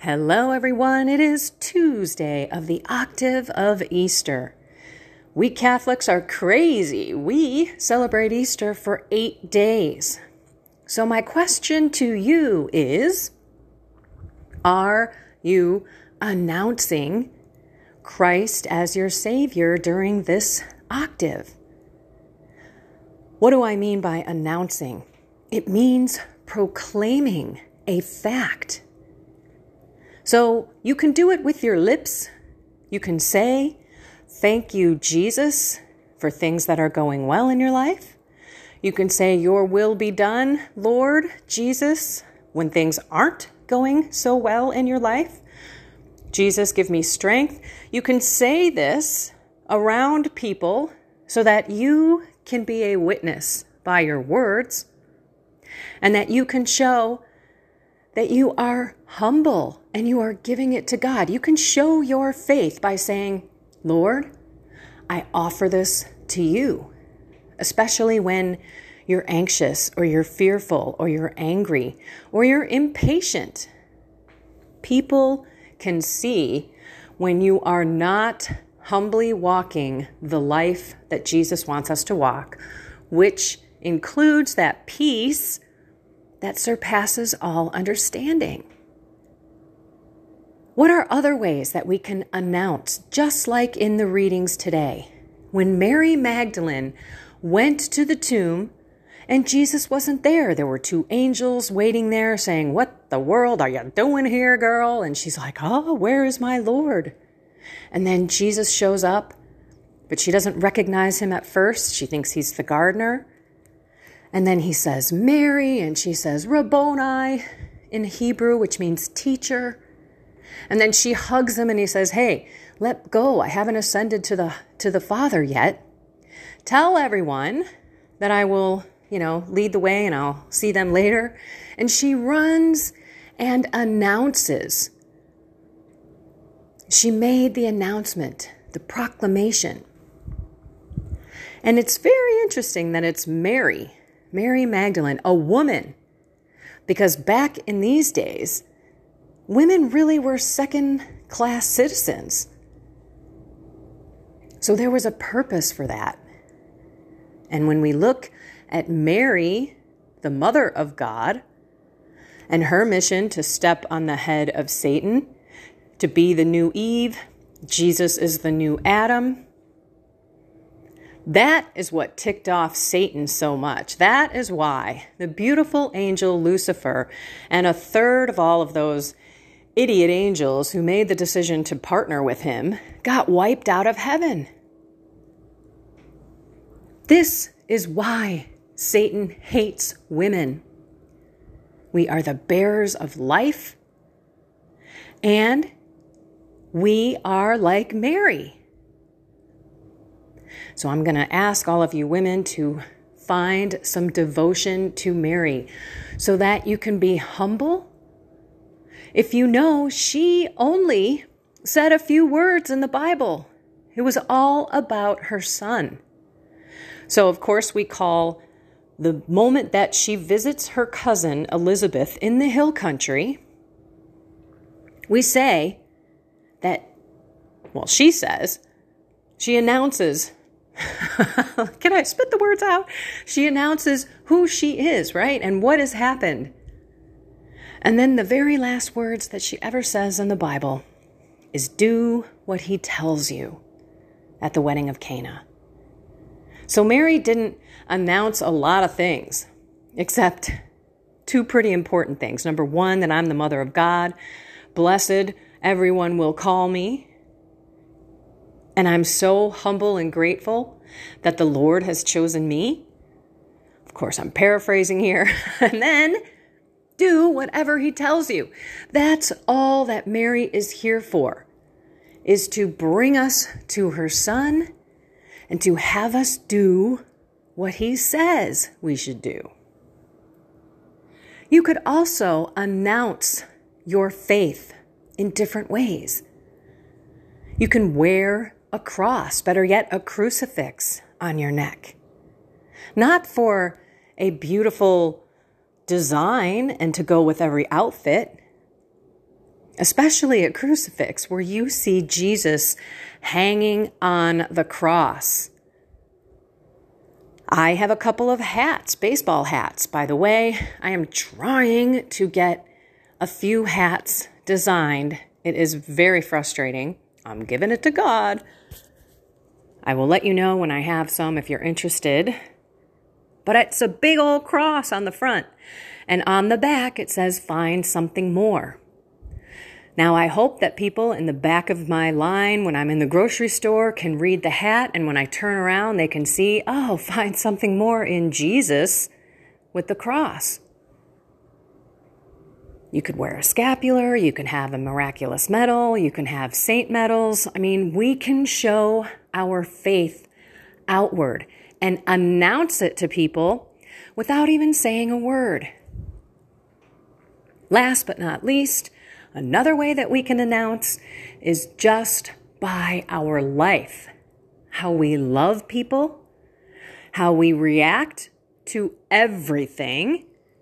Hello, everyone. It is Tuesday of the octave of Easter. We Catholics are crazy. We celebrate Easter for 8 days. So my question to you is, are you announcing Christ as your Savior during this octave? What do I mean by announcing? It means proclaiming a fact. So you can do it with your lips. You can say, "Thank you, Jesus," for things that are going well in your life. You can say, "Your will be done, Lord Jesus," when things aren't going so well in your life. "Jesus, give me strength." You can say this around people so that you can be a witness by your words and that you can show that you are humble and you are giving it to God. You can show your faith by saying, "Lord, I offer this to you," especially when you're anxious or you're fearful or you're angry or you're impatient. People can see when you are not humbly walking the life that Jesus wants us to walk, which includes that peace that surpasses all understanding. What are other ways that we can announce, just like in the readings today? When Mary Magdalene went to the tomb and Jesus wasn't there, there were 2 angels waiting there saying, "What the world are you doing here, girl?" And she's like, "Oh, where is my Lord?" And then Jesus shows up, but she doesn't recognize him at first. She thinks he's the gardener. And then he says, "Mary," and she says, "Rabboni," in Hebrew, which means teacher. And then she hugs him and he says, "Hey, let go. I haven't ascended to the Father yet. Tell everyone that I will, lead the way and I'll see them later." And she runs and announces. She made the announcement, the proclamation. And it's very interesting that it's Mary Magdalene, a woman, because back in these days, women really were second-class citizens. So there was a purpose for that. And when we look at Mary, the mother of God, and her mission to step on the head of Satan, to be the new Eve, Jesus is the new Adam. That is what ticked off Satan so much. That is why the beautiful angel Lucifer and a third of all of those idiot angels who made the decision to partner with him got wiped out of heaven. This is why Satan hates women. We are the bearers of life, and we are like Mary. So I'm going to ask all of you women to find some devotion to Mary so that you can be humble. If you know, she only said a few words in the Bible. It was all about her son. So, of course, we call the moment that she visits her cousin Elizabeth in the hill country, we say that, she says, she announces, can I spit the words out? She announces who she is, right? And what has happened. And then the very last words that she ever says in the Bible is, "Do what he tells you," at the wedding of Cana. So Mary didn't announce a lot of things, except 2 pretty important things. Number 1, that I'm the mother of God. Blessed everyone will call me. And I'm so humble and grateful that the Lord has chosen me. Of course, I'm paraphrasing here. And then do whatever he tells you. That's all that Mary is here for, is to bring us to her son and to have us do what he says we should do. You could also announce your faith in different ways. You can wear a cross, better yet, a crucifix on your neck. Not for a beautiful design and to go with every outfit, especially a crucifix where you see Jesus hanging on the cross. I have a couple of hats, baseball hats. By the way, I am trying to get a few hats designed. It is very frustrating. I'm giving it to God. I will let you know when I have some if you're interested. But it's a big old cross on the front. And on the back, it says, "Find something more." Now, I hope that people in the back of my line when I'm in the grocery store can read the hat, and when I turn around, they can see, oh, find something more in Jesus with the cross. You could wear a scapular, you can have a miraculous medal, you can have saint medals. I mean, we can show our faith outward and announce it to people without even saying a word. Last but not least, another way that we can announce is just by our life. How we love people, how we react to everything.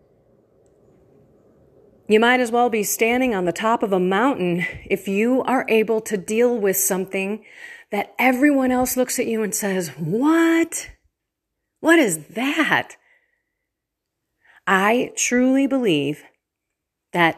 You might as well be standing on the top of a mountain if you are able to deal with something that everyone else looks at you and says, "What? What is that?" I truly believe that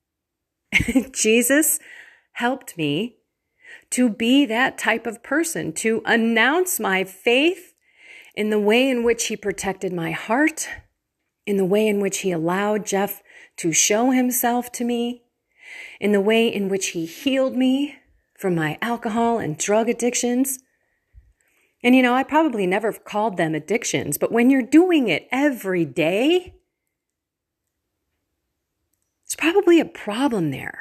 Jesus helped me to be that type of person, to announce my faith in the way in which he protected my heart, in the way in which he allowed Jeff to show himself to me, in the way in which he healed me from my alcohol and drug addictions. And I probably never called them addictions, but when you're doing it every day, it's probably a problem there.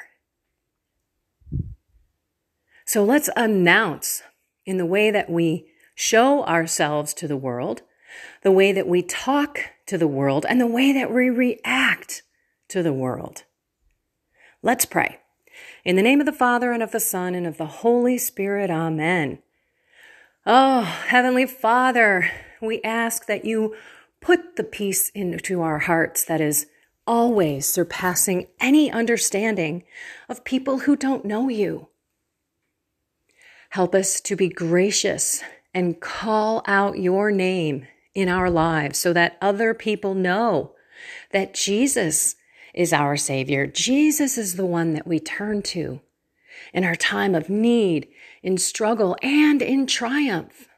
So let's announce in the way that we show ourselves to the world, the way that we talk to the world, and the way that we react to the world. Let's pray. In the name of the Father, and of the Son, and of the Holy Spirit, amen. Oh, Heavenly Father, we ask that you put the peace into our hearts that is always surpassing any understanding of people who don't know you. Help us to be gracious and call out your name in our lives so that other people know that Jesus is our Savior. Jesus is the one that we turn to in our time of need, in struggle, and in triumph.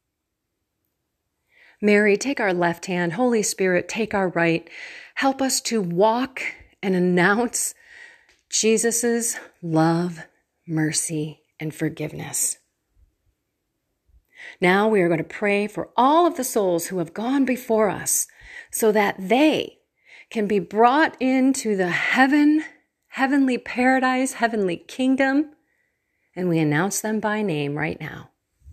Mary, take our left hand. Holy Spirit, take our right. Help us to walk and announce Jesus' love, mercy, and forgiveness. Now we are going to pray for all of the souls who have gone before us so that they can be brought into the heavenly paradise, heavenly kingdom, and we announce them by name right now.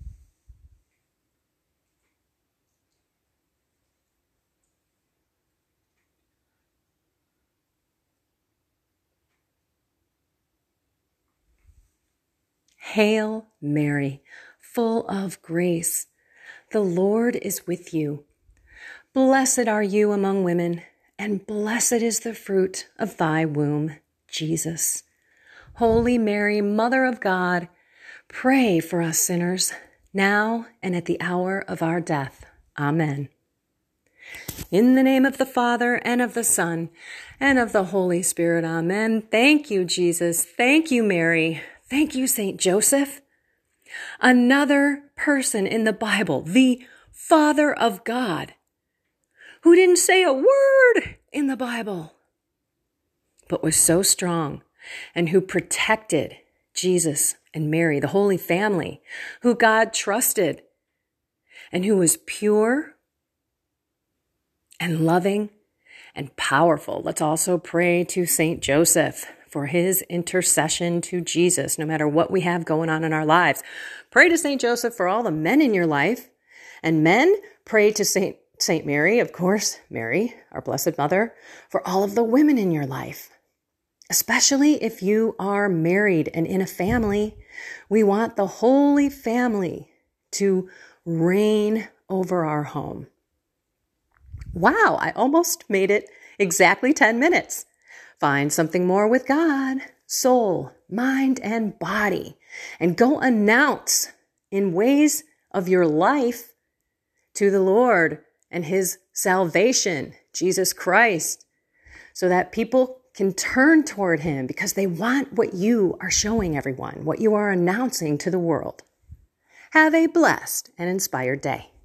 Hail Mary, full of grace, the Lord is with you. Blessed are you among women, and blessed is the fruit of thy womb, Jesus. Holy Mary, Mother of God, pray for us sinners, now and at the hour of our death. Amen. In the name of the Father, and of the Son, and of the Holy Spirit. Amen. Thank you, Jesus. Thank you, Mary. Thank you, Saint Joseph. Another person in the Bible, the Father of God, who didn't say a word in the Bible, but was so strong, and who protected Jesus and Mary, the Holy Family, who God trusted, and who was pure and loving and powerful. Let's also pray to Saint Joseph for his intercession to Jesus, no matter what we have going on in our lives. Pray to Saint Joseph for all the men in your life. And men, pray to Saint Mary, of course, Mary, our Blessed Mother, for all of the women in your life. Especially if you are married and in a family, we want the Holy Family to reign over our home. Wow, I almost made it exactly 10 minutes. Find something more with God. soul, mind, and body, and go announce in ways of your life to the Lord and his salvation, Jesus Christ, so that people can turn toward him because they want what you are showing everyone, what you are announcing to the world. Have a blessed and inspired day.